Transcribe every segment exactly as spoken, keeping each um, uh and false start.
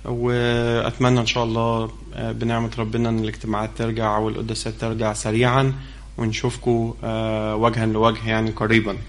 وأتمنى إن شاء الله بنعمة ربنا أن الاجتماعات ترجع والقداسات ترجع سريعا ونشوفكم وجها لوجه يعني قريبا.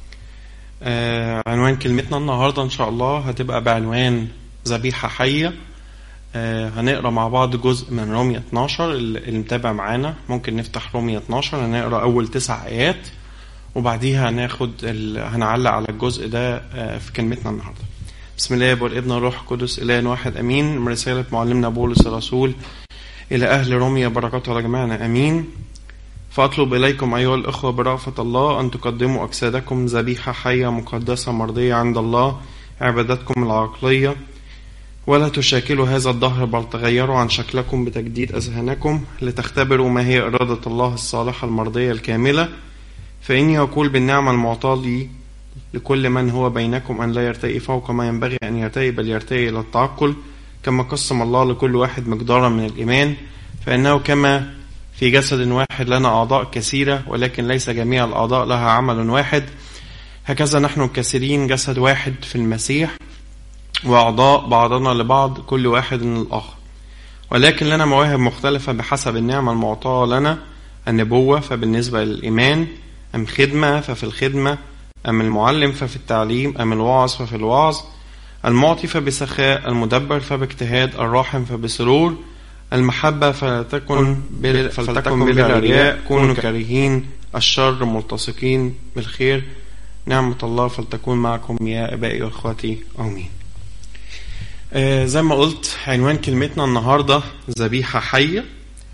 عنوان كلمتنا النهاردة إن شاء الله هتبقى بعنوان ذبيحة حية. هنقرأ مع بعض جزء من رومية اتناشر. اللي متابع معانا ممكن نفتح رومية اتناشر، هنقرأ أول تسع آيات وبعديها هناخد ال... هنعلق على الجزء ده في كلمتنا النهاردة. بسم الله والابن والروح القدس إله واحد أمين. من رسالة معلمنا بولس الرسول إلى أهل رومية، بركاته على جميعنا أمين. فأطلب إليكم أيها الأخوة برأفة الله أن تقدموا أجسادكم ذبيحة حية مقدسة مرضية عند الله، عبادتكم العقلية، ولا تشاكلوا هذا الدهر بل تغيروا عن شكلكم بتجديد أذهانكم لتختبروا ما هي إرادة الله الصالحة المرضية الكاملة. فإني أقول بالنعمة المعطاة لي لكل من هو بينكم أن لا يرتقي فوق ما ينبغي أن يرتقي بل يرتقي إلى التعقل، كما قسم الله لكل واحد مقدارا من الإيمان. فإنه كما في جسد واحد لنا أعضاء كثيرة ولكن ليس جميع الأعضاء لها عمل واحد، هكذا نحن كثيرين جسد واحد في المسيح وأعضاء بعضنا لبعض كل واحد من الآخر، ولكن لنا مواهب مختلفة بحسب النعمة المعطاة لنا. النبوة فبالنسبة للإيمان، أم خدمة ففي الخدمة، أم المعلم ففي التعليم، أم الواعظ ففي الوعظ، المعطي فبسخاء، المدبر فباجتهاد، الراحم فبسرور، المحبة فلتكن بل فلتكن بلا رياء، كونوا كارهين الشر ملتصقين بالخير. نعمة الله فلتكن معكم يا أبائي وأخواتي آمين. آه زي ما قلت عنوان كلمتنا النهاردة ذبيحة حية.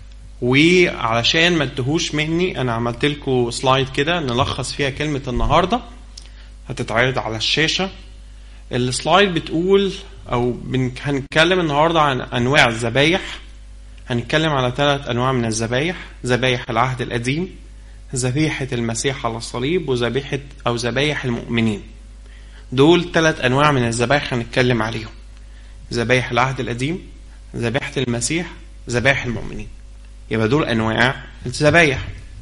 وعلشان ما تتهوش مني أنا عملت لكم سلايد كده نلخص فيها كلمة النهاردة، هتتعرض على الشاشة. السلايد بتقول أو هنتكلم النهاردة عن أنواع الذبايح. هنتكلم على ثلاث أنواع من الذبايح: ذبايح العهد القديم، ذبيحة المسيح على الصليب، وذبيحة أو ذبايح المؤمنين. دول ثلاث أنواع من الذبايح هنتكلم عليهم: ذبايح العهد القديم، ذبيحة المسيح، ذبايح المؤمنين. يبقى دول أنواع الذبايح.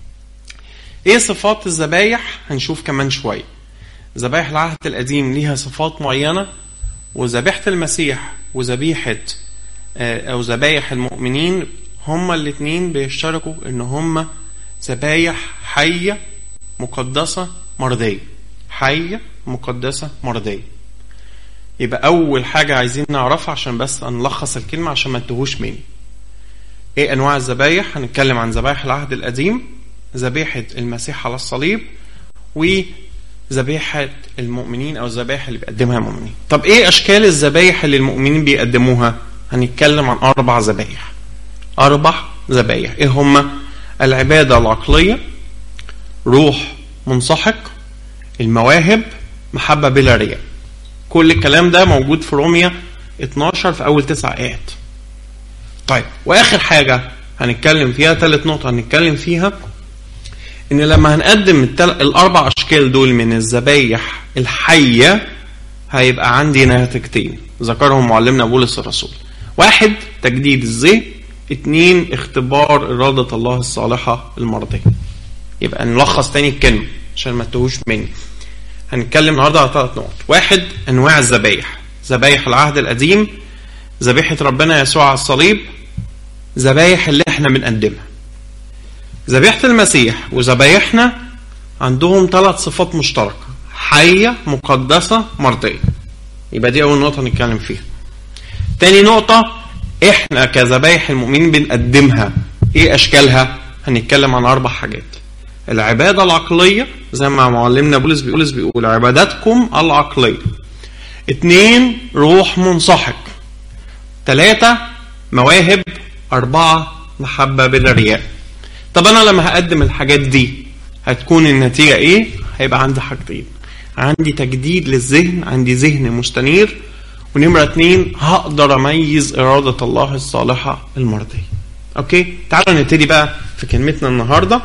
إيه صفات الذبايح؟ هنشوف كمان شوية. ذبايح العهد القديم ليها صفات معينة، وذبيحة المسيح وذبيحة أو ذبايح المؤمنين هما الاثنين بيشتركوا إن هما ذبايح حية مقدسة مرضية. حية مقدسة مرضية. يبقى أول حاجة عايزين نعرفها عشان بس نلخص الكلمة عشان ما تتوهوش مني. ايه انواع الذبايح؟ هنتكلم عن ذبايح العهد القديم، ذبيحة المسيح على الصليب، وذبيحة المؤمنين او الذبايح اللي بيقدمها المؤمنين. طب ايه اشكال الذبايح اللي المؤمنين بيقدموها؟ هنتكلم عن اربع ذبايح. اربع ذبايح. ايه هما؟ العبادة العقلية، روح منسحق، المواهب، محبة بلا رياء. كل الكلام ده موجود في رومية اتناشر في اول تسع آيات. طيب، واخر حاجة هنتكلم فيها، ثالث نقطة هنتكلم فيها، ان لما هنقدم التل... الاربع اشكال دول من الذبايح الحية هيبقى عندي نتيجتين ذكرهم معلمنا بولس الرسول: واحد، تجديد الذهن، اتنين، اختبار إرادة الله الصالحة المرضية. يبقى نلخص تاني الكلمة عشان ما تتوهوش مني. هنتكلم النهارده على ثلاث نقط. واحد، انواع الذبايح: ذبايح العهد القديم، ذبيحة ربنا يسوع على الصليب، ذبايح اللي احنا بنقدمها. ذبيحة المسيح وذبايحنا عندهم ثلاث صفات مشتركة: حية مقدسة مرضية. يبقى دي أول نقطة نتكلم فيها. تاني نقطة، احنا كذبايح المؤمنين بنقدمها. ايه أشكالها؟ هنتكلم عن أربع حاجات: العبادة العقلية زي ما معلمنا بولس بيقول بيقول عبادتكم العقلية. اتنين، روح منسحق. ثلاثة، مواهب. أربعة، محبة بلا رياء. طب أنا لما هقدم الحاجات دي هتكون النتيجة إيه؟ هيبقى عندي حاجتين: عندي تجديد للذهن، عندي ذهن مستنير، ونمرة اتنين، هقدر أميز إرادة الله الصالحة المرضية. أوكي؟ تعالوا نبتدي بقى في كلمتنا النهاردة.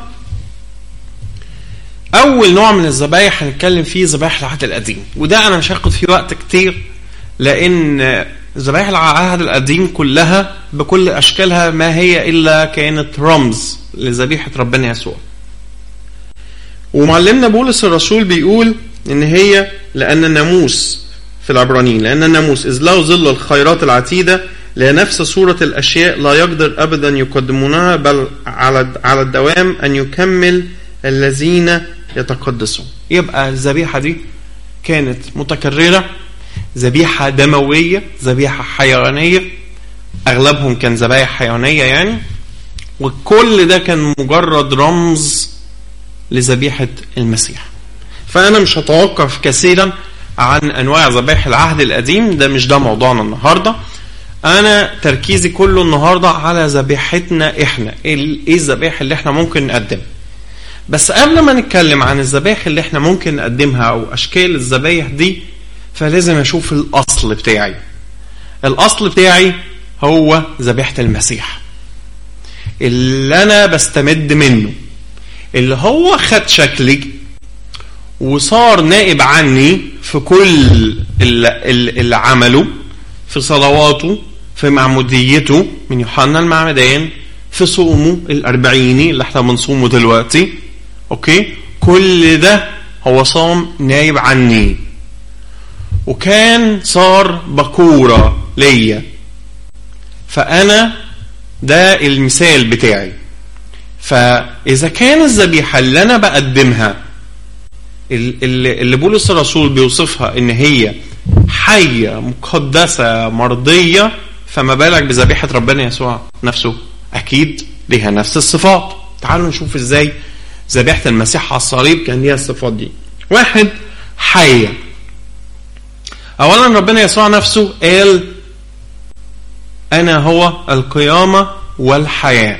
أول نوع من الذبايح هنتكلم فيه ذبايح العهد القديم، وده أنا مش هاخد فيه وقت كتير لأن ذبايح العهد القديم كلها بكل أشكالها ما هي إلا كانت رمز لذبيحة ربنا يسوع. ومعلمنا بولس الرسول بيقول إن هي لأن الناموس في العبرانيين: لأن الناموس إذ له ظل الخيرات العتيدة لنفس صورة الأشياء لا يقدر أبدا يقدمونها، بل على على الدوام أن يكمل الذين يتقدسون. يبقى الذبيحة دي كانت متكررة، ذبيحة دموية، ذبيحة حيوانية، أغلبهم كان ذبايح حيوانية يعني، وكل ده كان مجرد رمز لذبيحة المسيح. فأنا مش هتوقف كثيرا عن أنواع ذبائح العهد القديم، ده مش ده موضوعنا النهاردة. أنا تركيزي كله النهاردة على ذبيحتنا إحنا، إيه الذبائح اللي إحنا ممكن نقدمها. بس قبل ما نتكلم عن الذبائح اللي إحنا ممكن نقدمها أو أشكال الذبائح دي، فلازم أشوف الأصل بتاعي. الأصل بتاعي هو ذبيحة المسيح اللي أنا بستمد منه، اللي هو خد شكلي وصار نائب عني في كل اللي عمله، في صلواته، في معموديته من يوحنا المعمدان، في صومه الأربعيني اللي احنا بنصومه دلوقتي. اوكي، كل ده هو صام نائب عني، وكان صار بكورة ليا. فأنا ده المثال بتاعي. فإذا كان الذبيحة اللي أنا بقدمها اللي بولس الرسول بيوصفها إن هي حية مقدسة مرضية، فما بالك بذبيحة ربنا يسوع نفسه؟ أكيد ليها نفس الصفات. تعالوا نشوف إزاي ذبيحة المسيح على الصليب كان ليها الصفات دي. واحد، حية. أولا ربنا يسوع نفسه قال: أنا هو القيامة والحياة.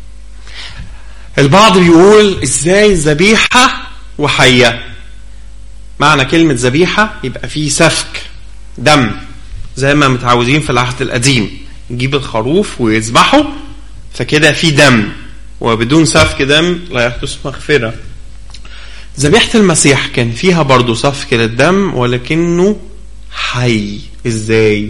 البعض بيقول إزاي ذبيحة وحية؟ معنى كلمة ذبيحة يبقى فيه سفك دم زي ما متعودين في العهد القديم، يجيب الخروف ويذبحه، فكده فيه دم، وبدون سفك دم لا يحدث مغفرة. ذبيحة المسيح كان فيها برضو سفك للدم ولكنه حي. ازاي؟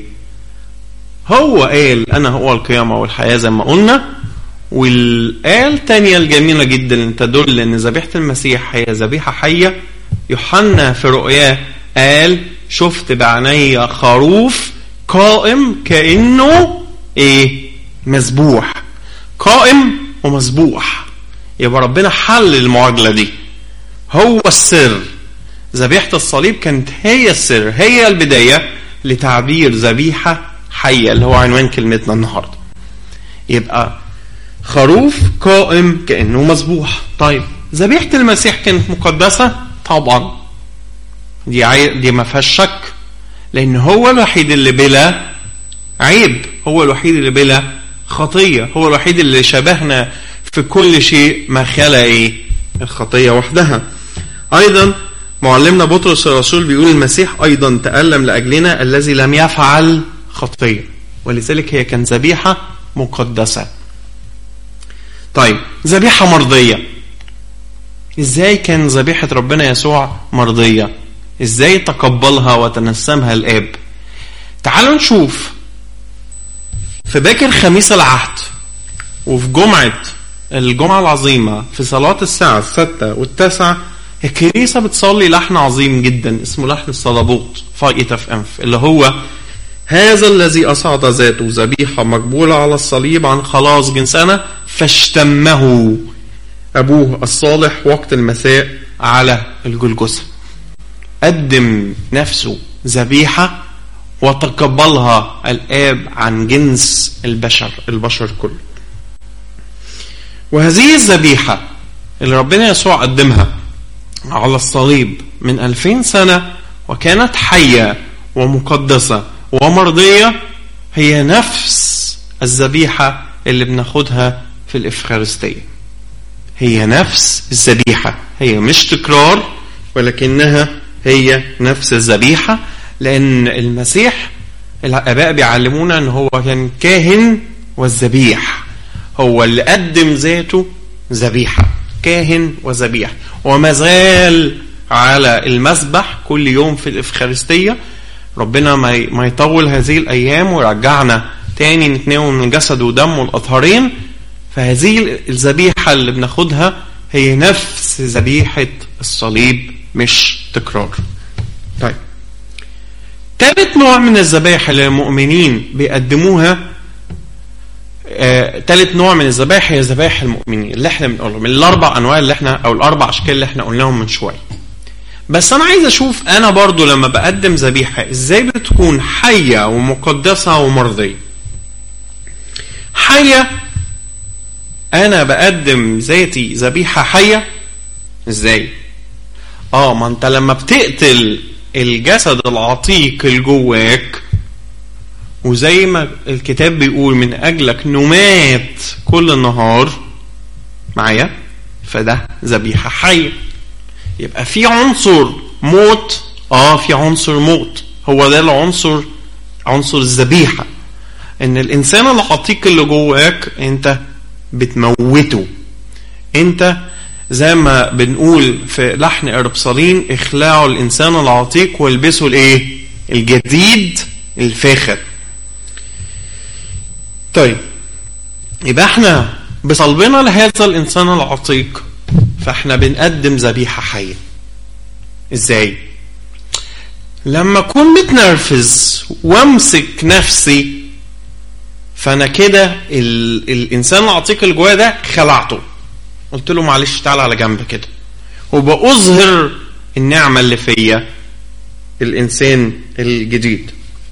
هو قال أنا هو القيامة والحياة زي ما قلنا، والآية الثانية الجميلة جدا تدل أن ذبيحة المسيح هي ذبيحة حية. يوحنا في رؤياه قال: شفت بعيني خروف قائم كأنه ايه؟ مذبوح. قائم ومذبوح، يبقى ربنا حل المعادلة دي. هو السر. ذبيحة الصليب كانت هي السر، هي البداية لتعبير ذبيحة حية اللي هو عنوان كلمتنا النهاردة. يبقى خروف قائم كأنه مذبوح. طيب ذبيحة المسيح كانت مقدسة؟ طبعا، دي عي... دي ما فيهاش شك، لأن هو الوحيد اللي بلا عيب، هو الوحيد اللي بلا خطية، هو الوحيد اللي شبهنا في كل شيء ما خلا ايه؟ الخطية وحدها. أيضا معلمنا بطرس الرسول بيقول: المسيح أيضا تألم لأجلنا الذي لم يفعل خطية، ولذلك هي كان ذبيحة مقدسة. طيب ذبيحة مرضية. ازاي كان ذبيحة ربنا يسوع مرضية؟ ازاي تقبلها وتنسمها الآب؟ تعالوا نشوف في باكر خميس العهد وفي جمعة الجمعة العظيمة في صلاة الساعة الستة والتاسعة، الكنيسة بتصلي لحن عظيم جدا اسمه لحن الصلبوت فائتة في أنف، اللي هو: هذا الذي أصعد ذاته ذبيحة مقبولة على الصليب عن خلاص جنسنا، فاشتمه أبوه الصالح وقت المساء على الجلجثة. قدم نفسه ذبيحة وتقبلها الآب عن جنس البشر البشر كله. وهذه الذبيحة اللي ربنا يسوع قدمها على الصليب من ألفين سنة وكانت حية ومقدسة ومرضية، هي نفس الذبيحة اللي بناخدها في الإفخارستية. هي نفس الذبيحة، هي مش تكرار، ولكنها هي نفس الذبيحة، لأن المسيح الآباء بيعلمونا أنه هو كان كاهن والذبيح، هو اللي قدم ذاته ذبيحة، كاهن وذبيح، وما زال على المذبح كل يوم في الإفخارستية. ربنا ما يطول هذه الأيام ويرجعنا تاني نتناول من جسد ودم والأطهارين. فهذه الذبيحة اللي بناخدها هي نفس ذبيحة الصليب، مش تكرار. طيب ثالث نوع من الذبائح اللي المؤمنين بيقدموها، آه، ثالث نوع من الذبائح هي ذبائح المؤمنين اللي احنا بنقولهم، من الاربع انواع اللي احنا او الاربع اشكال اللي احنا قلناهم من شويه. بس انا عايز اشوف انا برضو لما بقدم ذبيحه ازاي بتكون حيه ومقدسه ومرضيه. حيه، انا بقدم ذاتي ذبيحه حيه ازاي؟ اه ما انت لما بتقتل الجسد العتيق اللي جواك، وزي ما الكتاب بيقول من اجلك نمات كل النهار معايا، فده ذبيحه حيه. يبقى في عنصر موت، اه في عنصر موت، هو ده العنصر، عنصر الذبيحه، ان الانسان العتيق اللي جواك انت بتموته. انت زي ما بنقول في لحن اربصالين، اخلعوا الانسان العتيق والبسوا الايه؟ الجديد الفاخر. طيب يبقى احنا بصلبنا لهذا الانسان العتيق فاحنا بنقدم ذبيحه حيه. ازاي؟ لما اكون متنرفز وامسك نفسي، فانا كده الانسان العتيق اللي جوايا ده خلعته، قلت له معلش تعال على جنب كده، وبأظهر النعمه اللي فيا، الانسان الجديد.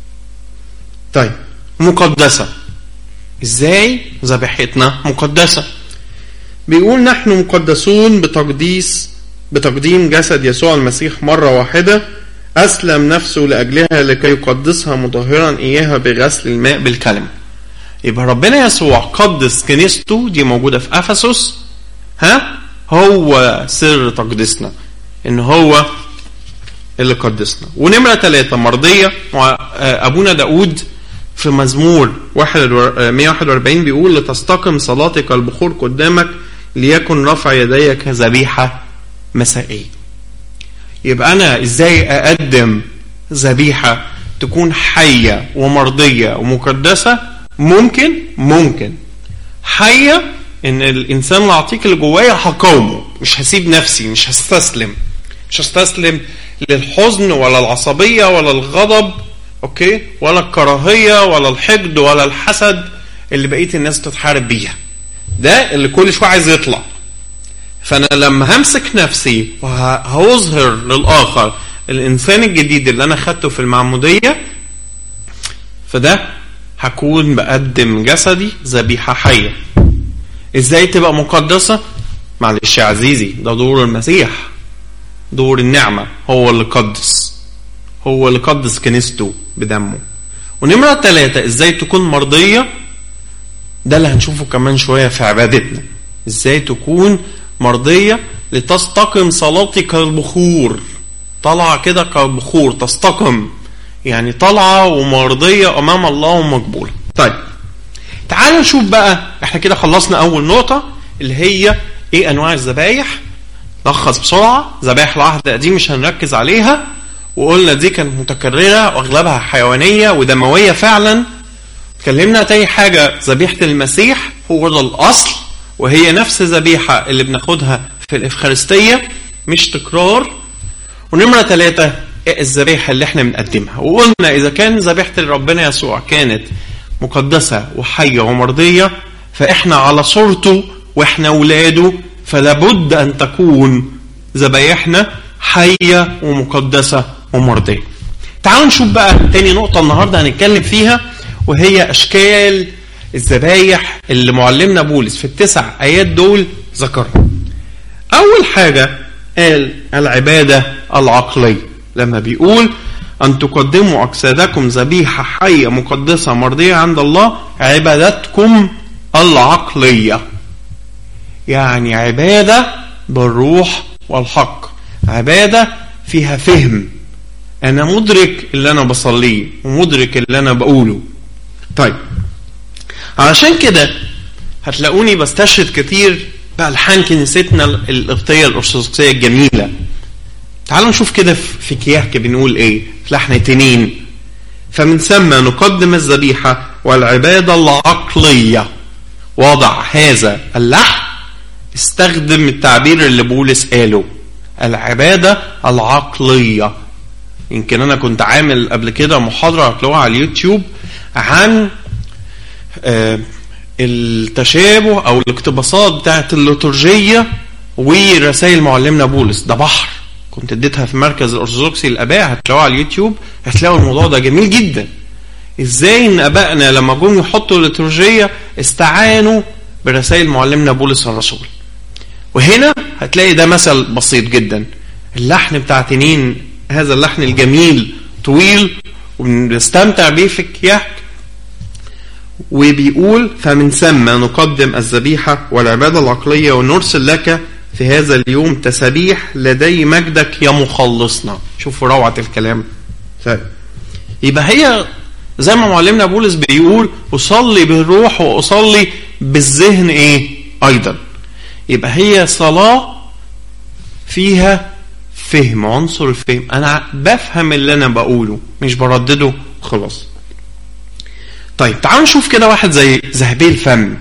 طيب مقدسه، ازاي ذبيحتنا مقدسه؟ بيقول نحن مقدسون بتقديس بتقديم جسد يسوع المسيح مرة واحدة أسلم نفسه لأجلها لكي يقدسها مطهرا إياها بغسل الماء بالكلمة. يبقى ربنا يسوع قدس كنيسته، دي موجودة في أفسس، ها هو سر تقديسنا، إن هو اللي قدسنا. ونمرة ثلاثة مرضية، أبونا داود في مزمور مئة وواحد وأربعين بيقول لتستقم صلاتك البخور قدامك ليكن رفع يديك ذبيحة مسائية. يبقى أنا إزاي أقدم ذبيحة تكون حية ومرضية ومقدسة؟ ممكن ممكن حية، إن الإنسان العتيق اللي جوايا هقاومه، مش هسيب نفسي، مش هستسلم مش هستسلم للحزن ولا العصبية ولا الغضب، أوكي، ولا الكراهية ولا الحقد ولا الحسد اللي بقية الناس تتحارب بيها، ده اللي كل شوية عايز يطلع. فأنا لما همسك نفسي وهظهر للآخر الإنسان الجديد اللي أنا خدته في المعمودية، فده هكون بقدم جسدي ذبيحة حية. إزاي تبقى مقدسة؟ معلش يا عزيزي، ده دور المسيح، دور النعمة، هو اللي قدس، هو اللي قدس كنيسته بدمه. ونمرة ثلاثة إزاي تكون مرضية؟ ده اللي هنشوفه كمان شوية في عبادتنا، إزاي تكون مرضية لتستقم صلاتي كالبخور، طلع كده كالبخور، تستقم يعني طلعة ومرضية أمام الله ومقبولة. طيب تعالوا نشوف بقى، احنا كده خلصنا أول نقطة اللي هي إيه أنواع الذبايح. لخص بسرعة، ذبائح العهد القديم مش هنركز عليها، وقلنا دي كانت متكررة واغلبها حيوانية ودموية فعلا. اتكلمنا تاني حاجة ذبيحة المسيح، هو ده الأصل، وهي نفس ذبيحة اللي بناخدها في الإفخارستية، مش تكرار. ونمرة ثلاثة الذبيحة اللي احنا بنقدمها، وقلنا إذا كان ذبيحة ربنا يسوع كانت مقدسة وحية ومرضية، فإحنا على صورته وإحنا ولاده، فلابد أن تكون ذبايحنا حية ومقدسة ومرضية. تعالوا نشوف بقى تاني نقطة النهاردة هنتكلم فيها، وهي أشكال الذبايح اللي معلمنا بولس في التسع آيات دول ذكرها. أول حاجة قال العبادة العقلية، لما بيقول أن تقدموا أجسادكم ذبيحة حية مقدسة مرضية عند الله عبادتكم العقلية، يعني عبادة بالروح والحق، عبادة فيها فهم، أنا مدرك اللي أنا بصليه ومدرك اللي أنا بقوله. طيب علشان كده هتلاقوني بستشهد كتير بألحان كنيستنا القبطية الأرثوذكسية الجميلة. تعالوا نشوف كده في كياك بنقول إيه في لحن تنين، فمن ثم نقدم الذبيحة والعبادة العقلية. وضع هذا اللحن استخدم التعبير اللي بولس قاله، العبادة العقلية، يمكن انا كنت عامل قبل كده محاضرة هتلاقوها على اليوتيوب عن آه التشابه او الاقتباسات بتاعت الليتورجية ورسائل معلمنا بولس. ده بحر، كنت اديتها في مركز الارثوذكسي للاباء، هتلاقوها على اليوتيوب، هتلاقوا الموضوع ده جميل جدا. ازاي ان ابائنا لما جم يحطوا الليتورجية استعانوا برسائل معلمنا بولس الرسول. وهنا هتلاقي ده مثل بسيط جدا. اللحن بتاع تنين، هذا اللحن الجميل طويل وبنستمتع بيه في الكياك، وبيقول: فمن ثم نقدم الذبيحة والعبادة العقلية ونرسل لك في هذا اليوم تسبيح لدي مجدك يا مخلصنا. شوفوا روعة الكلام. يبقى هي زي ما معلمنا بولس بيقول: أصلي بالروح وأصلي بالذهن ايه ايضا. يبقى هي صلاة فيها فهم، عنصر الفهم، انا بفهم اللي انا بقوله مش بردده خلاص. طيب تعالوا نشوف كده واحد زي ذهبي الفم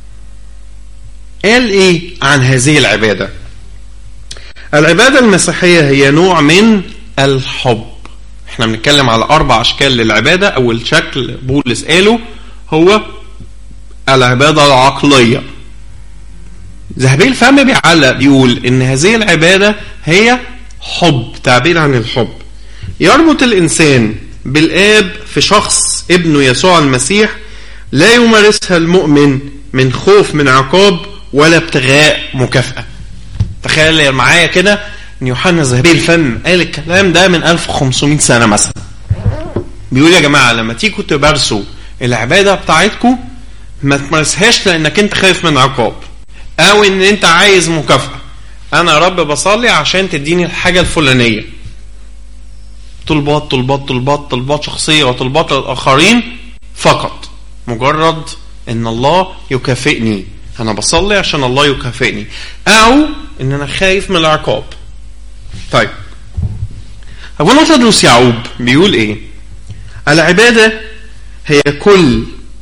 قال ايه عن هذه العبادة. العبادة المسيحية هي نوع من الحب. احنا بنتكلم على اربع اشكال للعبادة. اول شكل بولس قاله هو العبادة العقلية. ذهبي الفم بيعلق بيقول ان هذه العبادة هي حب، تعبير عن الحب يربط الانسان بالآب في شخص ابنه يسوع المسيح، لا يمارسها المؤمن من خوف من عقاب ولا ابتغاء مكافأة. تخيل معايا كده ان يوحنا ذهبي الفم قال الكلام ده من ألف وخمسمائة سنة مثلا. بيقول: يا جماعة لما تيجوا تمارسوا العبادة بتاعتكم ما تمارسهاش لانك انت خايف من عقاب او ان انت عايز مكافأة. انا يا رب بصلي عشان تديني الحاجة الفلانية. طلبات طلبات طلبات طلبات شخصية وطلبات الآخرين فقط، مجرد ان الله يكافئني. انا بصلي عشان الله يكافئني، او ان انا خايف من العقاب. طيب ابونا تدرس يعقوب بيقول ايه؟ العبادة هي كل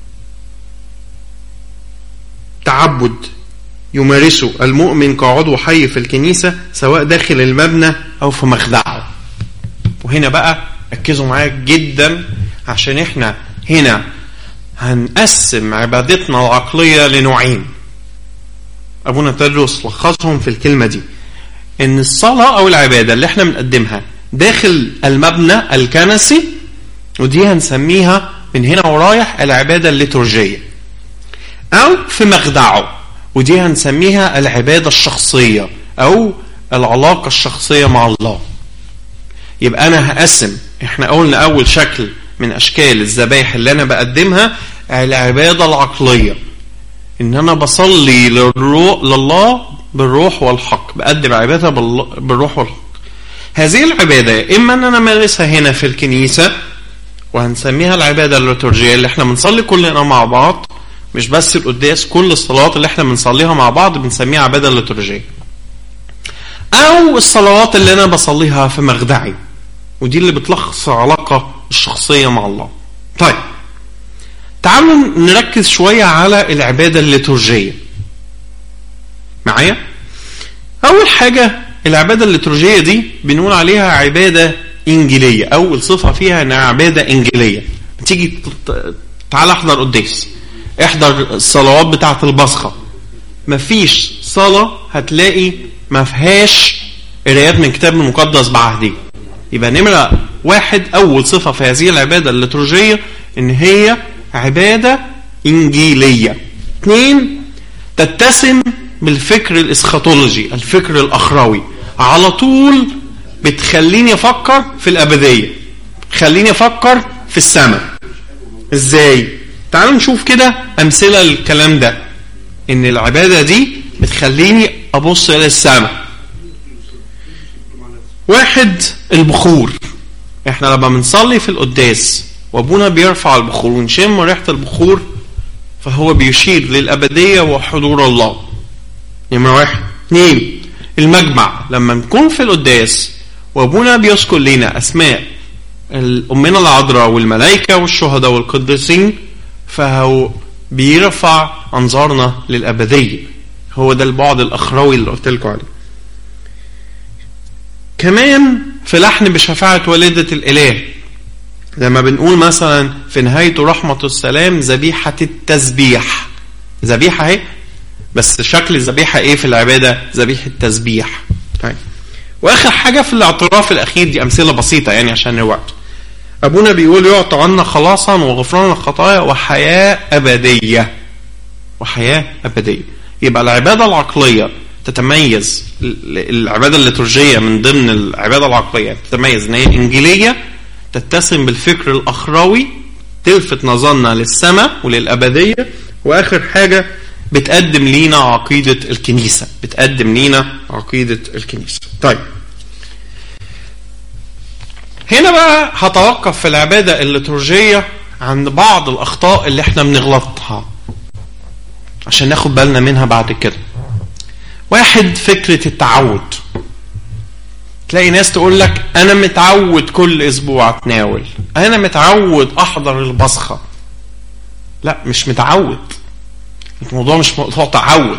تعبد يمارسه المؤمن كعضو حي في الكنيسة، سواء داخل المبنى او في مخدعه. وهنا بقى ركزوا معايا جدا، عشان احنا هنا هنقسم عبادتنا العقلية لنوعين. ابونا تدرس لخصهم في الكلمة دي، ان الصلاة او العبادة اللي احنا بنقدمها داخل المبنى الكنسي، ودي هنسميها من هنا ورايح العبادة الليتورجية، او في مخدعه، ودي هنسميها العبادة الشخصية او العلاقة الشخصية مع الله. يبقى انا هقسم، احنا قلنا اول شكل من اشكال الذبائح اللي انا بقدمها العبادة العقلية، ان انا بصلي لله بالروح والحق، بقدم عبادة بالروح والحق. هذه العبادة اما ان انا مارسها هنا في الكنيسة وهنسميها العبادة الليتورجية اللي احنا بنصلي كلنا مع بعض، مش بس القداس، كل الصلوات اللي احنا بنصليها مع بعض بنسميها عبادة الليتورجية، او الصلوات اللي انا بصليها في مخدعي، ودي اللي بتلخص العلاقة الشخصية مع الله. طيب تعالوا نركز شوية على العبادة الليتورجية معايا. اول حاجة العبادة الليتورجية دي بنقول عليها عبادة انجيلية. اول صفة فيها انها عبادة انجيلية. تيجي تعال احضر قداس، احضر الصلوات بتاعة البصخة، مفيش صلاة هتلاقي ما فيهاش قراءات من كتاب المقدس بعهدي. يبقى نمرة واحد اول صفة في هذه العبادة الليتورجية ان هي عبادة انجيلية. اثنين، تتسم بالفكر الاسخاتولوجي، الفكر الاخروي، على طول بتخليني افكر في الابدية، خليني افكر في السماء. ازاي؟ تعالوا نشوف كده امثلة للكلام ده، ان العبادة دي بتخليني ابص الى السماء. واحد، البخور. احنا لما بنصلي في القداس وابونا بيرفع البخور ونشم ريحة البخور، فهو بيشير للأبدية وحضور الله. نمرة واحد. اثنين، المجمع. لما نكون في القداس وابونا بيذكر لنا اسماء الأمنا العذراء والملائكة والشهداء والقديسين، فهو بيرفع أنظارنا للأبدية. هو ده البعد الأخروي اللي قلت لكم عليه. كمان في لحن بشفاعة والدة الإله، لما بنقول مثلا في نهاية رحمة السلام ذبيحة التسبيح، ذبيحة اهي، بس شكل الذبيحة ايه في العبادة؟ ذبيحة تسبيح. طيب، واخر حاجة في الاعتراف الاخير، دي امثلة بسيطة يعني عشان الوقت. ابونا بيقول يعطى عنا خلاصا وغفران الخطايا وحياة ابدية، وحياة ابدية. يبقى العبادة العقلية تتميز، العبادة الليتورجية من ضمن العبادة العقلية تتميز ان هي انجيلية، تتسم بالفكر الاخروي، تلفت نظرنا للسماء وللابدية، واخر حاجة بتقدم لينا عقيدة الكنيسة، بتقدم لينا عقيدة الكنيسة. طيب، هنا بقى هتوقف في العبادة الليتورجية عند بعض الأخطاء اللي احنا بنغلطها عشان ناخد بالنا منها بعد كده. واحد، فكرة التعود. تلاقي ناس تقول لك أنا متعود كل أسبوع أتناول، أنا متعود أحضر البصخة. لا، مش متعود، الموضوع مش موضوع تعود.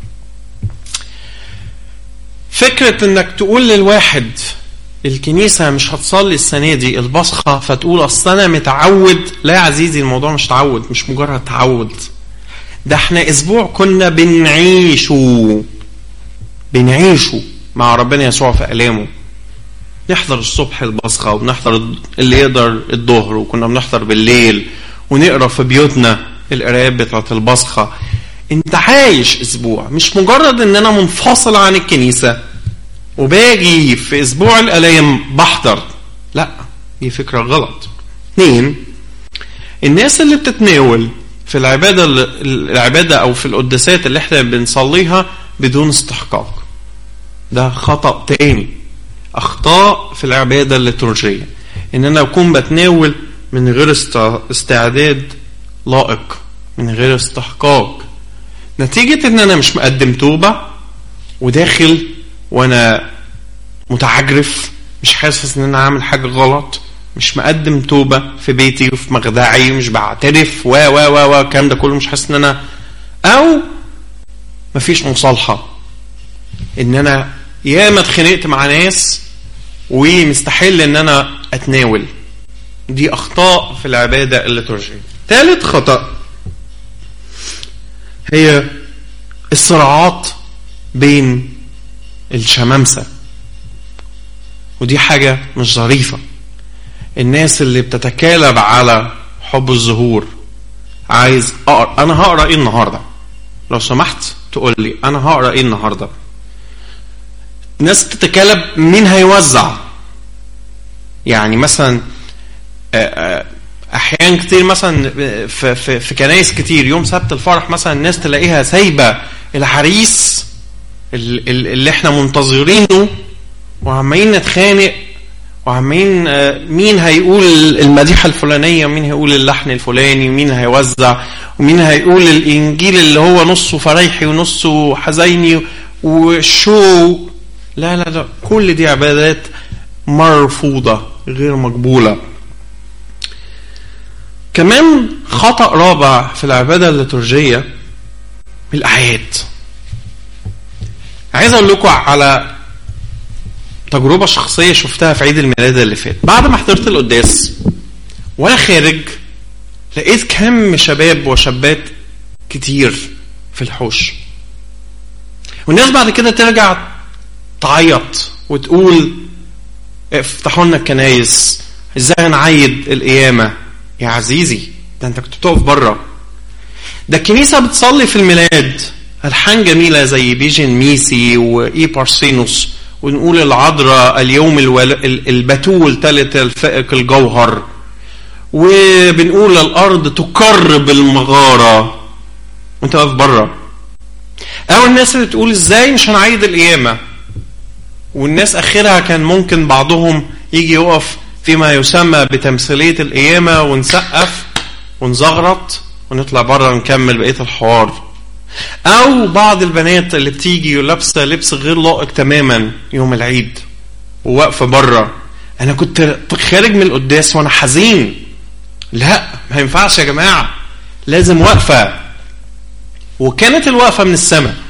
فكرة انك تقول للواحد الكنيسة مش هتصلي السنة دي البصخة فتقول اصل انا متعود، لا يا عزيزي، الموضوع مش تعود، مش مجرد تعود، ده احنا اسبوع كنا بنعيشه بنعيشه مع ربنا يسوع في ألامه. نحضر الصبح البصخة، وبنحضر اللي يقدر الظهر، وكنا بنحضر بالليل، ونقرأ في بيوتنا القراءات بتاعة البصخة. انت عايش اسبوع، مش مجرد ان انا منفصل عن الكنيسة وباجي في اسبوع الالام بحضر. لا، دي فكرة غلط. اثنين، الناس اللي بتتناول في العبادة العبادة او في القداسات اللي احنا بنصليها بدون استحقاق، ده خطأ تاني. اخطاء في العبادة الليتورجية ان انا اكون بتناول من غير استعداد لائق، من غير استحقاق، نتيجة ان انا مش مقدم توبة وداخل وانا متعجرف، مش حاسس ان انا عامل حاجة غلط، مش مقدم توبة في بيتي وفي مخدعي، ومش بعترف و و و و الكلام ده كله، مش حاسس ان انا، او مفيش مصالحة، ان انا ياما اتخانقت مع ناس ومستحيل ان انا اتناول. دي اخطاء في العبادة الليتورجية. ثالث خطأ هي الصراعات بين الشمامسة، ودي حاجة مش ظريفة. الناس اللي بتتكالب على حب الظهور، عايز اقرا، انا هقرا ايه النهارده؟ لو سمحت تقول لي انا هقرا ايه النهارده. ناس تتكالب مين هيوزع، يعني مثلا احيان كتير مثلا في في في كنايس كتير يوم سبت الفرح مثلا الناس تلاقيها سايبه العريس اللي احنا منتظرينه، وعمالين نتخانق، وعمالين مين هيقول المديحه الفلانيه، ومين هيقول اللحن الفلاني، ومين هيوزع، ومين هيقول الانجيل اللي هو نصه فريحي ونصه حزيني وشو. لا لا لا، كل دي عبادات مرفوضه غير مقبوله. كمان خطأ رابع في العبادة الليتورجية الأعياد. عايز أقول لكم على تجربة شخصية شفتها في عيد الميلاد اللي فات. بعد ما حضرت القداس وأنا خارج لقيت كم شباب وشابات كتير في الحوش، والناس بعد كده ترجع تعيط وتقول افتحوا لنا الكنايس، ازاي نعيد القيامة. يا عزيزي، ده انت كنت بتقف بره، ده الكنيسة بتصلي في الميلاد ألحان جميلة زي بيجن ميسي وإي بارسينوس، ونقول العذراء اليوم البتول تلت الفائق الجوهر، وبنقول الأرض تقرب المغارة، وانت واقف بره. أو الناس اللي تقول ازاي مش هنعيد القيامة، والناس آخرها كان ممكن بعضهم يجي يقف فيما يسمى بتمثيلية القيامة ونسقف ونزغرط ونطلع بره نكمل بقية الحوار. أو بعض البنات اللي بتيجي لابسة لبس غير لائق تماما يوم العيد وواقفة بره. أنا كنت خارج من القداس وأنا حزين، لا ما ينفعش يا جماعة، لازم وقفة. وكانت الوقفة من السماء،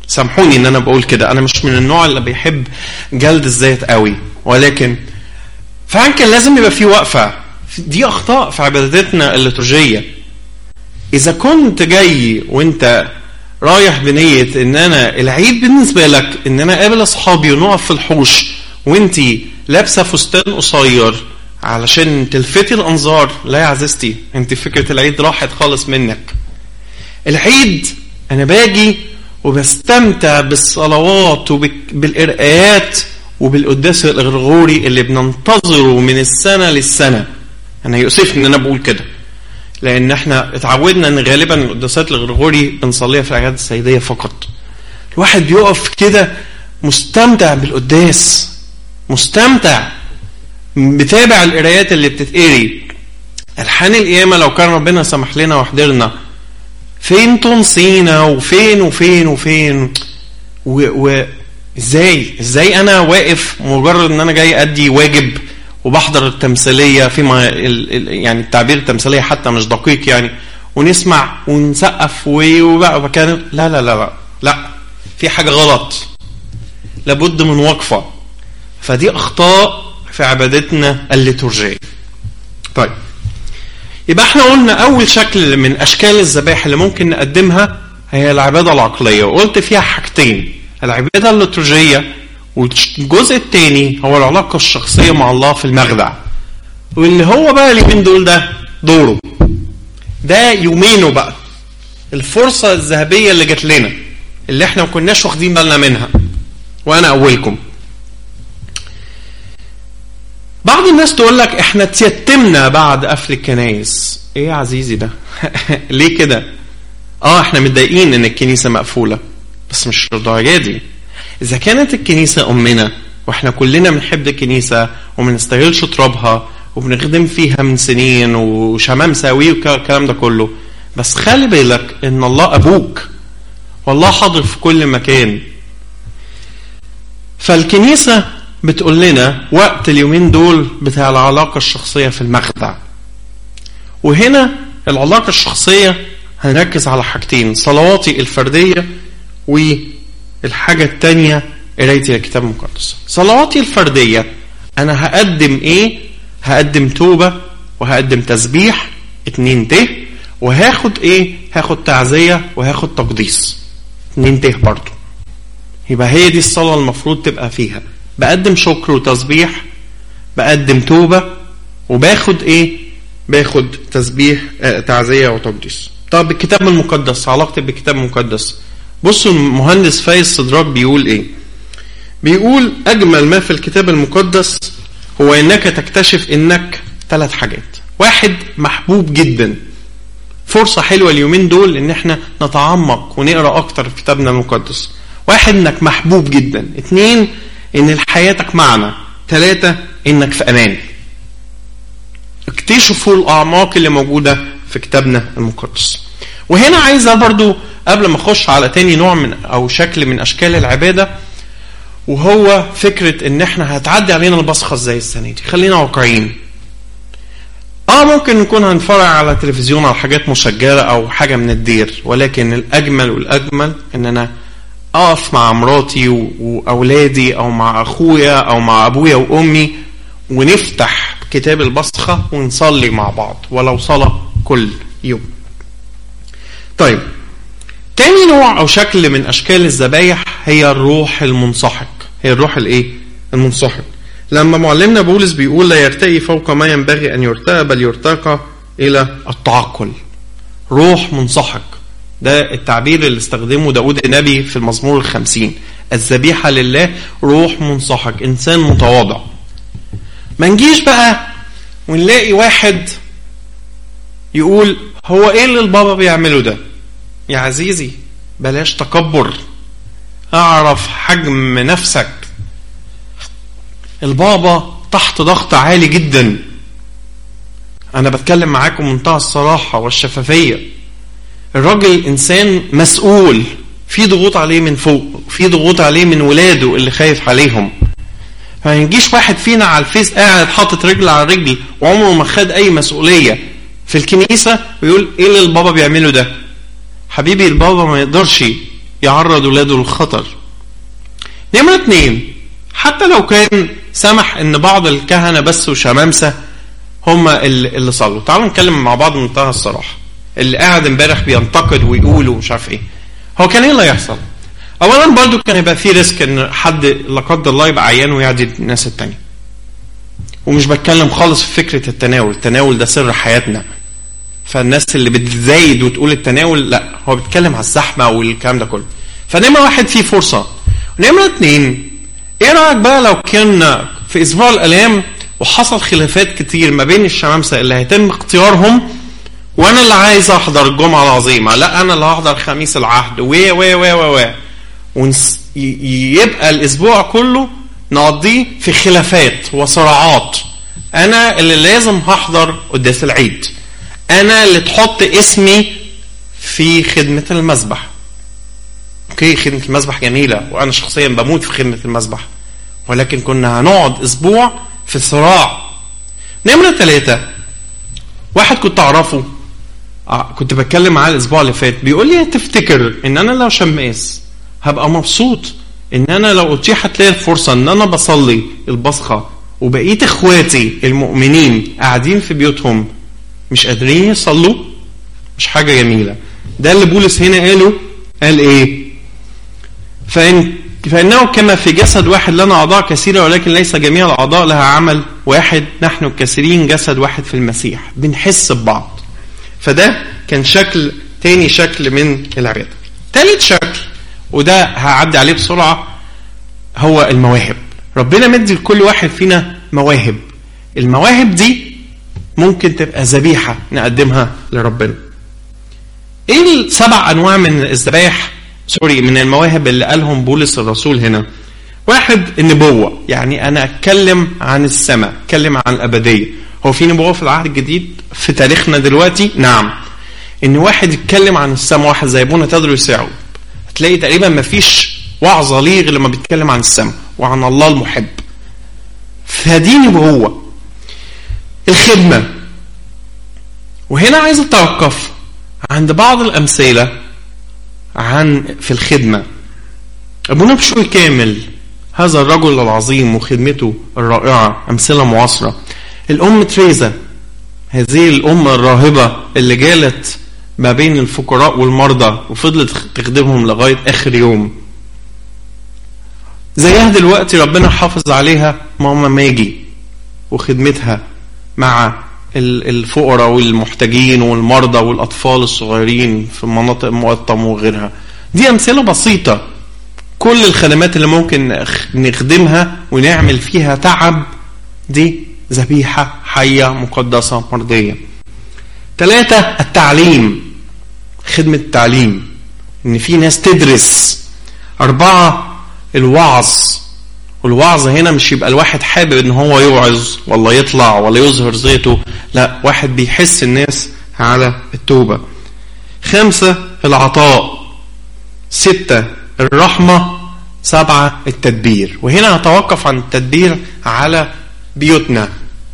سامحوني ان انا بقول كده، انا مش من النوع اللي بيحب جلد الذات قوي، ولكن فعلا كان لازم يبقى في وقفة. دي اخطاء في عبادتنا الليتورجية. اذا كنت جاي وانت رايح بنية ان انا العيد بالنسبة لك ان انا قابل اصحابي ونقف في الحوش وانتي لابسة فستان قصير علشان تلفتي الانظار، لا يا عزيزتي، انت فكرة العيد راحت خالص منك. العيد انا باجي وبستمتع بالصلوات وبالقراءات وبالقداس الغرغوري اللي بننتظره من السنة للسنة. انا يؤسفني ان انا بقول كده، لان احنا اتعودنا ان غالبا القداسات الغرغوري بنصليها في الاعياد السيدية فقط. الواحد بيقف كده مستمتع بالقداس، مستمتع بتابع القرايات اللي بتتقري. الحان القيامة لو كان ربنا سمح لنا وحضرنا، فين تنصينا وفين وفين وفين وازاي ازاي انا واقف مجرد ان انا جاي ادي واجب وبحضر التمثيليه فيما يعني التعبير التمثيليه حتى مش دقيق يعني، ونسمع ونسقف وبقى كان لا لا لا لا لا في حاجه غلط، لابد من وقفه. فدي اخطاء في عبادتنا الليتورجيه. طيب يبقى احنا قلنا اول شكل من اشكال الذبائح اللي ممكن نقدمها هي العباده العقليه، وقلت فيها حاجتين: العباده الليتورجيه، والجزء الثاني هو العلاقه الشخصيه مع الله في المخدع، واللي هو بقى اليومين دول ده دوره، ده يومينه بقى، الفرصه الذهبيه اللي جات لنا اللي احنا ما كناش واخدين بالنا منها، وانا اولكم. بعض الناس تقول لك احنا تيتمنا بعد قفل الكنايس. ايه يا عزيزي ده؟ ليه كده؟ اه احنا متضايقين ان الكنيسه مقفوله، بس مش للدرجه دي. اذا كانت الكنيسه امنا واحنا كلنا بنحب الكنيسه وما نستغلش ترابها وبنخدم فيها من سنين وشمام ساوي والكلام ده كله، بس خلي بالك ان الله ابوك والله حاضر في كل مكان. فالكنيسه بتقول لنا وقت اليومين دول بتاع العلاقة الشخصية في المخدع. وهنا العلاقة الشخصية هنركز على حاجتين: صلواتي الفردية، والحاجة التانية قرايتي الكتاب المقدس. صلواتي الفردية أنا هقدم إيه؟ هقدم توبة وهقدم تسبيح اتنين ته، وهاخد إيه؟ هاخد تعزية وهاخد تقديس اتنين ته برضو. يبقى هي دي الصلاة المفروض تبقى فيها: بقدم شكر وتسبيح، بقدم توبة، وباخد ايه؟ باخد تسبيح آه تعزية وتقديس. طب الكتاب المقدس، علاقتي بالكتاب المقدس. بصوا المهندس فايز صدراك بيقول ايه؟ بيقول اجمل ما في الكتاب المقدس هو انك تكتشف انك ثلاث حاجات: واحد، محبوب جدا، فرصة حلوة اليومين دول ان احنا نتعمق ونقرأ اكتر في كتابنا المقدس. واحد، انك محبوب جدا. اتنين، ان حياتك معنى. ثلاثة، انك في امان. اكتشفوا الاعماق اللي موجودة في كتابنا المقدس. وهنا عايزة برضو قبل ما اخش على تاني نوع من او شكل من اشكال العبادة، وهو فكرة ان احنا هتعدي علينا البصخة ازاي السنة دي. خلينا واقعيين. اه ممكن نكون هنفرع على تلفزيون على حاجات مسجلة او حاجة من الدير، ولكن الاجمل والاجمل ان انا اقف مع مراتي واولادي او مع اخويا او مع ابويا وامي ونفتح كتاب البصخة ونصلي مع بعض، ولو صلاة كل يوم. طيب تاني نوع او شكل من اشكال الذبايح هي الروح المنسحق. هي الروح الايه؟ المنسحق. لما معلمنا بولس بيقول لا يرتقي فوق ما ينبغي ان يرتقى بل يرتقى الى التعقل. روح منسحق، ده التعبير اللي استخدمه داود النبي في المزمور الخمسين: الذبيحة لله روح منسحق، انسان متواضع. ما نجيش بقى ونلاقي واحد يقول هو ايه اللي البابا بيعمله ده؟ يا عزيزي بلاش تكبر، اعرف حجم نفسك. البابا تحت ضغط عالي جدا، انا بتكلم معاكم منتهى الصراحة والشفافية. الراجل انسان مسؤول، في ضغوط عليه من فوق، في ضغوط عليه من ولاده اللي خايف عليهم. ما ينجيش واحد فينا على الفيس قاعد حاطط رجل على رجل وعمره ما خد اي مسؤولية في الكنيسة ويقول ايه اللي البابا بيعمله ده؟ حبيبي البابا ما يقدرش يعرض ولاده للخطر. نمرة اتنين، حتى لو كان سمح ان بعض الكهنة بس وشمامسة هم اللي صلوا. تعالوا نتكلم مع بعض بمنتهى الصراحة. اللي قاعد امبارح بينتقد ويقول ومش عارف ايه، هو كان ايه اللي يحصل؟ اولا برضو كان يبقى في ريسك ان حد لا قدر الله يبقى عيان ويعدي الناس التانية. ومش بتكلم خالص في فكرة التناول، التناول ده سر حياتنا، فالناس اللي بتزايد وتقول التناول لا، هو بيتكلم على الزحمة والكلام ده كله. فنمرة واحد فيه فرصة. ونمرة اتنين، ايه رأيك بقى لو كان في اسبوع الالام وحصل خلافات كتير ما بين الشمامسة اللي هيتم اختيارهم، وانا اللي عايز احضر الجمعة العظيمة، لا انا اللي هحضر خميس العهد و و و و ويبقى الاسبوع كله نقضيه في خلافات وصراعات. انا اللي لازم هحضر قداس العيد، انا اللي تحط اسمي في خدمة المذبح. اوكي، خدمة المذبح جميلة وانا شخصيا بموت في خدمة المذبح، ولكن كنا هنقعد اسبوع في صراع. نمرة ثلاثة، واحد كنت اعرفه كنت بتكلم معاه الاسبوع اللي فات، بيقول لي تفتكر ان انا لو شماس هبقى مبسوط ان انا لو اتيحت لي الفرصة ان انا بصلي البصخة وبقيت اخواتي المؤمنين قاعدين في بيوتهم مش قادرين يصلوا؟ مش حاجة جميلة. ده اللي بولس هنا قاله. قال ايه؟ فإن فإنه كما في جسد واحد لنا أعضاء كثيرة ولكن ليس جميع الأعضاء لها عمل واحد، نحن الكثيرين جسد واحد في المسيح، بنحس ببعض. فده كان شكل تاني، شكل من العبادة. ثالث شكل، وده هعدي عليه بسرعة، هو المواهب. ربنا مدي لكل واحد فينا مواهب. المواهب دي ممكن تبقى ذبيحة نقدمها لربنا. ايه السبع انواع من الذبائح سوري من المواهب اللي قالهم بولس الرسول هنا؟ واحد، النبوة، يعني انا اتكلم عن السماء، اتكلم عن الابدية. هو في نبوة في العهد الجديد في تاريخنا دلوقتي؟ نعم. ان واحد يتكلم عن السماء، واحد زي ابونا تدرس يعقوب، هتلاقي تقريبا ما فيش وعظة ليه غير لما بيتكلم عن السماء وعن الله المحب. فدي نبوة. الخدمة، وهنا عايز اتوقف عند بعض الامثلة عن في الخدمة. ابونا بشوي كامل، هذا الرجل العظيم وخدمته الرائعة، امثلة معاصرة. الام تريزا، هذه الام الراهبة اللي جالت ما بين الفقراء والمرضى وفضلت تخدمهم لغاية اخر يوم. زيها دلوقتي ربنا حافظ عليها ماما ماجي وخدمتها مع الفقراء والمحتاجين والمرضى والأطفال الصغيرين في مناطق مقطم وغيرها. دي أمثلة بسيطة. كل الخدمات اللي ممكن نخدمها ونعمل فيها تعب دي ذبيحة حية مقدسة مرضية. ثلاثة، التعليم، خدمة التعليم، إن في ناس تدرس. أربعة، الوعظ. والوعظ هنا مش يبقى الواحد حابب ان هو يوعظ ولا يطلع ولا يظهر زيته، لا، واحد بيحس الناس على التوبة. خمسة، العطاء. ستة، الرحمة. سبعة، التدبير. وهنا هتوقف عن التدبير على بيوتنا.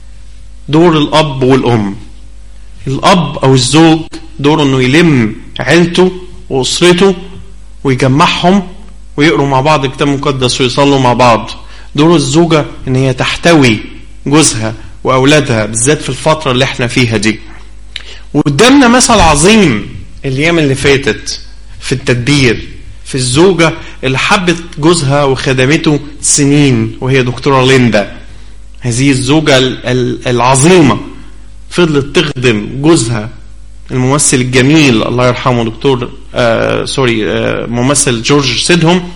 دور الأب والأم. الأب أو الزوج دوره انه يلم عيلته وأسرته ويجمعهم ويقروا مع بعض الكتاب المقدس ويصلوا مع بعض. دور الزوجة ان هي تحتوي جوزها واولادها، بالذات في الفترة اللي احنا فيها دي. وقدامنا مثل عظيم الايام اللي فاتت في التدبير، في الزوجة اللي حبت جوزها وخدمته سنين، وهي دكتورة ليندا. هذه الزوجة العظيمة فضلت تخدم جوزها الممثل الجميل الله يرحمه دكتور آه سوري آه ممثل جورج سيدهم،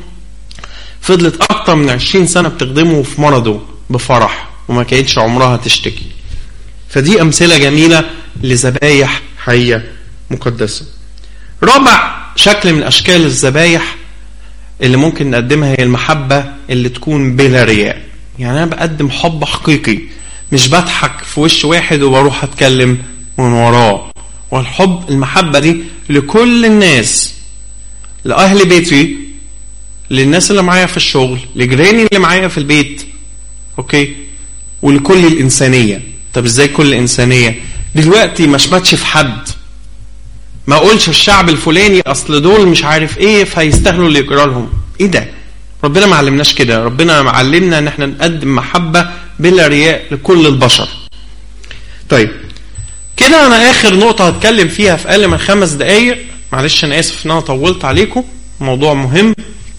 فضلت اكتر من عشرين سنة بتخدمه في مرضه بفرح وما كانتش عمرها تشتكي. فدي امثلة جميلة لذبايح حية مقدسة. رابع شكل من اشكال الذبايح اللي ممكن نقدمها هي المحبة اللي تكون بلا رياء. يعني انا بقدم حب حقيقي، مش بضحك في وش واحد وبروح اتكلم من وراه. والحب المحبة دي لكل الناس، لأهل بيتي، للناس اللي معايا في الشغل، لجيراني اللي معايا في البيت، اوكي، ولكل الإنسانية. طب ازاي كل الإنسانية؟ دلوقتي ما شمتش في حد، ما اقولش الشعب الفلاني اصل دول مش عارف ايه فيستاهلوا اللي يجرى لهم. ايه ده؟ ربنا ما علمناش كده. ربنا معلمنا ان احنا نقدم محبة بلا رياء لكل البشر. طيب كده انا اخر نقطة هتكلم فيها في اقل من خمس دقايق، معلش انا اسف ان انا طولت عليكم، موضوع مهم.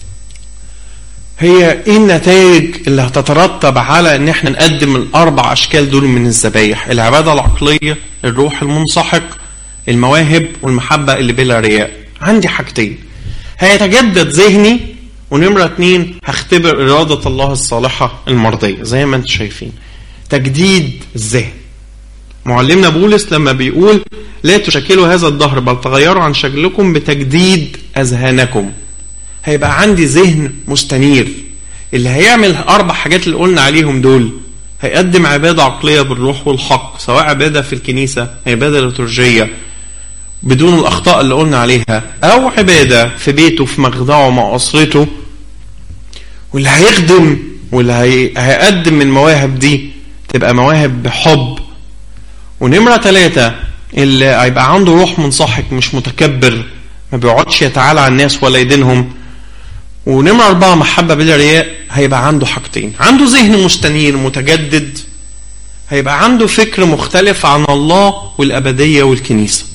هي ايه النتائج اللي هتترتب على ان احنا نقدم الاربع اشكال دول من الذبايح؟ العبادة العقلية، الروح المنسحق، المواهب، والمحبة اللي بلا رياء. عندي حاجتين، هيتجدد ذهني، ونمرة اتنين هختبر إرادة الله الصالحة المرضية. زي ما انتم شايفين تجديد الذهن. معلمنا بولس لما بيقول لا تشكلوا هذا الدهر بل تغيروا عن شكلكم بتجديد أذهانكم، هيبقى عندي ذهن مستنير اللي هيعمل أربع حاجات اللي قلنا عليهم دول. هيقدم عبادة عقلية بالروح والحق، سواء عبادة في الكنيسة، عبادة ليتورجية بدون الأخطاء اللي قلنا عليها، أو عبادة في بيته في مخدعه مع أسرته. واللي هيخدم واللي هيقدم من المواهب دي تبقى مواهب بحب. ونمرة ثلاثة اللي هيبقى عنده روح منسحق، مش متكبر، ما بيقعدش يتعالى على الناس ولا يدينهم. ونمرة أربعة محبة بلا رياء. هيبقى عنده حاجتين، عنده ذهن مستنير متجدد، هيبقى عنده فكر مختلف عن الله والأبدية والكنيسة.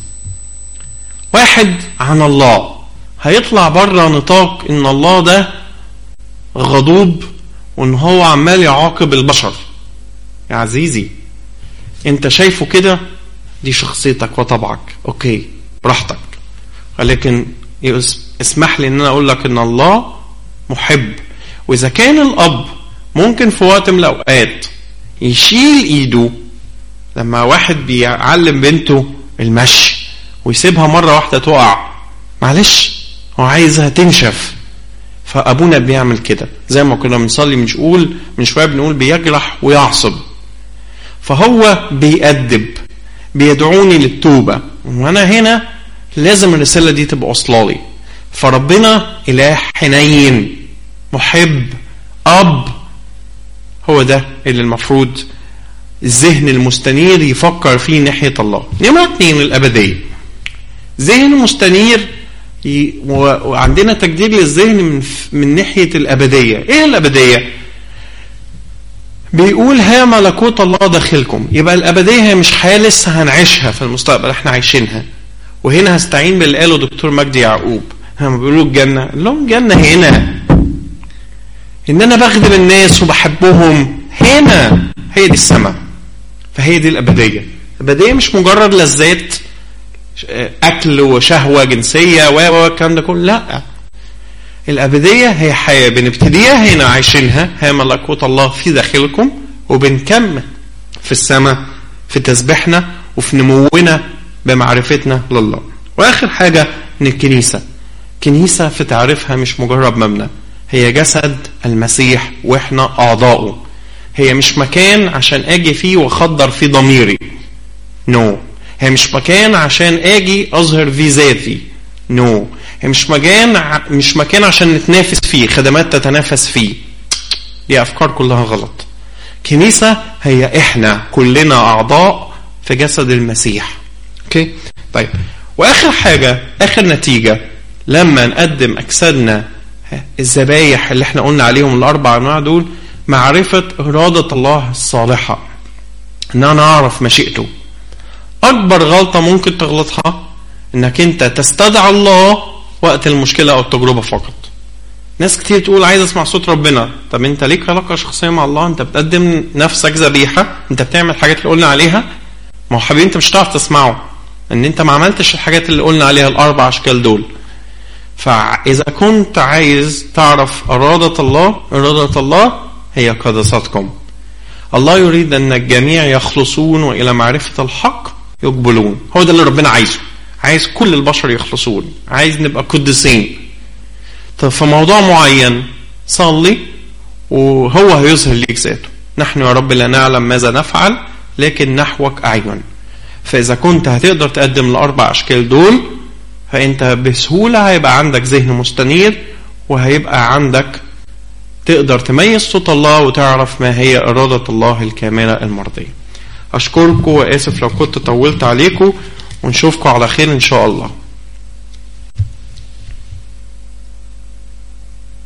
واحد عن الله هيطلع بره نطاق ان الله ده غضوب وان هو عمال يعاقب البشر. يا عزيزي انت شايفه كده، دي شخصيتك وطبعك، اوكي براحتك، ولكن اسمح لي ان انا اقول لك ان الله محب. واذا كان الاب ممكن في وقت من الاوقات يشيل ايده لما واحد بيعلم بنته المشي ويسيبها مرة واحدة تقع، معلش هو عايزها تنشف، فأبونا بيعمل كده. زي ما كنا بنصلي بنقول من شوية بنقول بيجرح ويعصب، فهو بيأدب، بيدعوني للتوبة. وأنا هنا لازم الرسالة دي تبقى وصلالي. فربنا إله حنين محب أب، هو ده اللي المفروض الذهن المستنير يفكر فيه ناحية الله. نمرة اتنين الأبدية. ذهن مستنير ي... وعندنا تجديد للذهن من, من ناحية الأبدية. ايه الأبدية؟ بيقول ها ملكوت الله داخلكم. يبقى الأبدية هي مش حياة لسه هنعيشها في المستقبل، احنا عايشينها. وهنا هستعين باللي قاله دكتور مجدي يعقوب، هم بيقولوا الجنة، لهم جنة هنا ان انا بخدم الناس وبحبهم، هنا هي دي السماء. فهي دي الأبدية. الأبدية مش مجرد لذات أكل وشهوة جنسية والكلام ده كله، لا. الأبدية هي حياة بنبتديها هنا عايشينها، هي ملكوت الله في داخلكم، وبنكمل في السماء في تسبيحنا وفي نمونا بمعرفتنا لله. وآخر حاجة إن الكنيسة، كنيسة في تعريفها مش مجرد مبنى، هي جسد المسيح وإحنا أعضاؤه. هي مش مكان عشان أجي فيه وأخدر فيه ضميري، نو no. هي مش مكان عشان اجي اظهر فيه ذاتي، نو no. هي مش مكان مش مكان عشان نتنافس فيه، خدمات تتنافس فيه، دي افكار كلها غلط. كنيسة هي احنا كلنا اعضاء في جسد المسيح. اوكي طيب، واخر حاجة اخر نتيجة لما نقدم اجسادنا الذبايح اللي احنا قلنا عليهم الاربع انواع دول، معرفة ارادة الله الصالحة، ان انا اعرف مشيئته. اكبر غلطة ممكن تغلطها انك انت تستدعى الله وقت المشكلة او التجربة فقط. ناس كتير تقول عايز اسمع صوت ربنا. طب انت ليك علاقة شخصية مع الله؟ انت بتقدم نفسك ذبيحة، انت بتعمل الحاجات اللي قلنا عليها. ما هو حبيبي انت مش هتعرف تسمعه ان انت ما عملتش الحاجات اللي قلنا عليها الاربع اشكال دول. فاذا كنت عايز تعرف ارادة الله، ارادة الله هي قداستكم. الله يريد ان الجميع يخلصون والى معرفة الحق يقبلون. هو ده اللي ربنا عايزه، عايز كل البشر يخلصون، عايز نبقى قدسين. طب في موضوع معين صلي وهو هيظهر ليك ذاته. نحن يا رب لا نعلم ماذا نفعل لكن نحوك أعين. فإذا كنت هتقدر تقدم الأربع أشكال دول، فأنت بسهولة هيبقى عندك ذهن مستنير، وهيبقى عندك تقدر تميز صوت الله وتعرف ما هي إرادة الله الكاملة المرضية. أشكركم وآسف لو كنت طولت عليكم، ونشوفكم على خير إن شاء الله.